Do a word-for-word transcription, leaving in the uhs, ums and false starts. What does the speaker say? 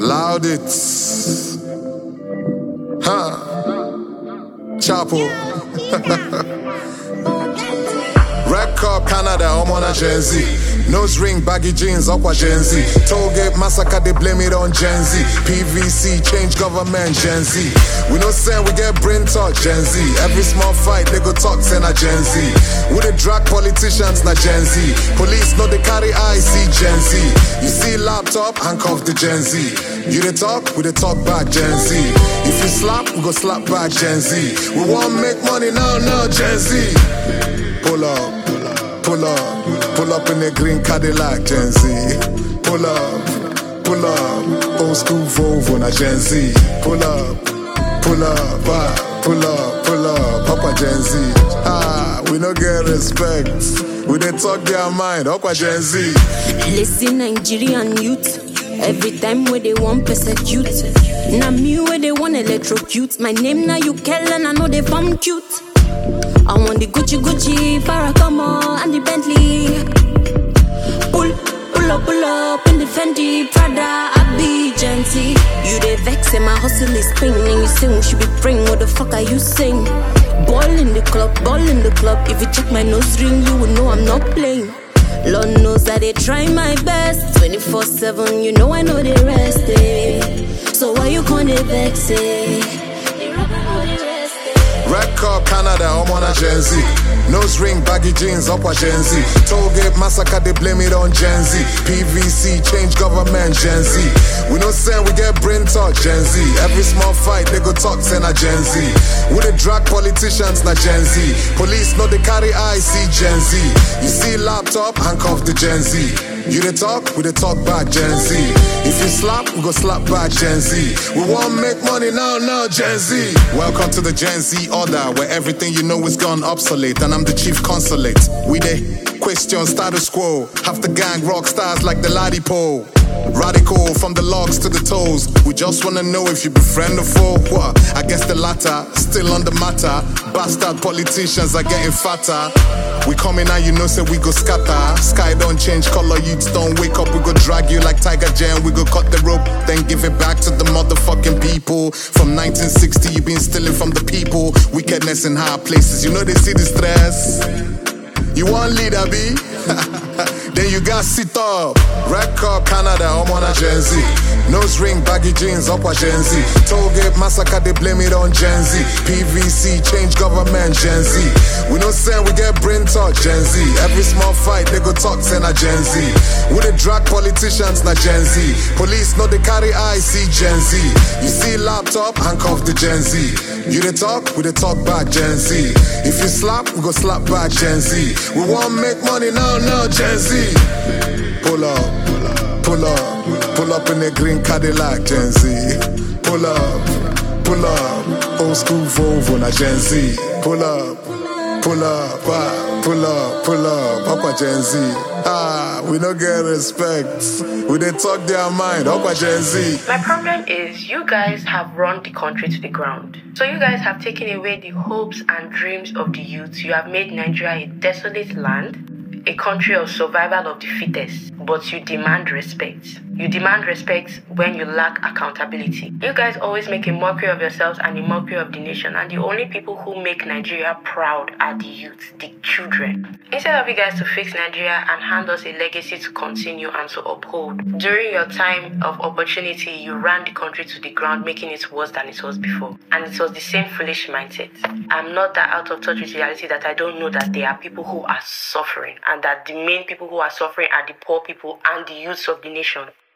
Loud it. Huh. Chapo. Red Cup, Canada, I'm on a Gen Z. Nose ring, baggy jeans, aqua Gen Z. Tollgate massacre, they blame it on Gen Z. P V C, change government, Gen Z. We no say we get brain talk, Gen Z. Every small fight, they go talk, say na Gen Z. We the drag politicians, na Gen Z. Police know they carry I C, Gen Z. You see laptop, handcuff the Gen Z. You the talk, we the talk back, Gen Z. If you slap, we go slap back, Gen Z. We want make money now, now, Gen Z. Pull up, pull up, pull up in the green Cadillac, Gen Z. Pull up, pull up, old school Volvo, na Gen Z. Pull up, pull up, ah, pull up, pull up, Papa Gen Z. Ah, we no get respect. We dey talk their mind, Papa Gen Z. Listen, Nigerian youth. Every time where they want persecute, now me where they want electrocute. My name now you Kell and I know they bomb cute. I want the Gucci Gucci, Farrakamo and the Bentley. Pull, pull up, pull up in the Fendi, Prada, I be genty. You they vex and my hustle is pain. And you say we should be praying, what the fuck are you saying? Ball in the club, ball in the club. If you check my nose ring, you will know I'm not playing. Lord knows that they try my best. twenty-four seven, you know I know they rest, eh. So why you can't vex, eh? Red Cup, Canada, I'm on a Gen Z. Nose ring, baggy jeans, aqua Gen Z. Tollgate massacre, they blame it on Gen Z. P V C, change government, Gen Z. We no say we get brain talk, Gen Z. Every small fight, they go talk, say na Gen Z. We the drag politicians, na Gen Z. Police know they carry I C, Gen Z. You see laptop, handcuff the Gen Z. You the talk, we the talk back, Gen Z. If you slap, we go slap back, Gen Z. We want make money now, now, Gen Z. Welcome to the Gen Z order, where everything you know is gone obsolete, and I'm the chief consulate. We the question status quo, half the gang rock stars like the Ladipo. Radical from the logs to the toes. We just wanna know if you be friend or foe. What? I guess the latter, still on the matter. Bastard politicians are getting fatter. We coming out, you know, say we go scatter. Sky don't change color, youths don't wake up. We go drag you like Tiger Jam. We go cut the rope, then give it back to the motherfucking people. From nineteen sixty, you been stealing from the people. Wickedness in high places, you know they see the stress. You want leader, B? Then you got sit up. Red Cup, Canada, I'm on a Gen Z. Nose ring, baggy jeans, aqua Gen Z. Tollgate massacre, they blame it on Gen Z. P V C, change government, Gen Z. We no say we get brain talk, Gen Z. Every small fight, they go talk, say na Gen Z. We the drag politicians, na Gen Z. Police know they carry I C, Gen Z. You see laptop, handcuff the Gen Z. You the talk, we the talk back, Gen Z. If you slap, we go slap back, Gen Z. We want make money now, now, Gen Z. Pull up, pull up, pull up in the green Cadillac, Gen Z. Pull up, pull up, old school Volvo, na Gen Z. Pull up, pull up, ah, pull up, pull up, Papa Gen Z. Ah, we don't get respect. We they talk their mind, Papa Gen Z. My problem is you guys have run the country to the ground. So you guys have taken away the hopes and dreams of the youth. You have made Nigeria a desolate land, a country of survival of the fittest, but you demand respect. You demand respect when you lack accountability. You guys always make a mockery of yourselves and a mockery of the nation, and the only people who make Nigeria proud are the youth, the children. Instead of you guys to fix Nigeria and hand us a legacy to continue and to uphold, during your time of opportunity, you ran the country to the ground, making it worse than it was before. And it was the same foolish mindset. I'm not that out of touch with reality that I don't know that there are people who are suffering, and that the main people who are suffering are the poor people and the youths of the nation.